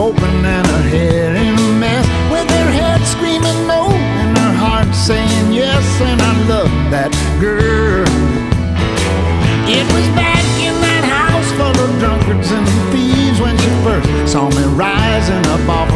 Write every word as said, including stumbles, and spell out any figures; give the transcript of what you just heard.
hoping and her head in a mess, with her head screaming no and her heart saying yes. And I love that girl. It was back in that house full of drunkards and thieves when she first saw me rising up off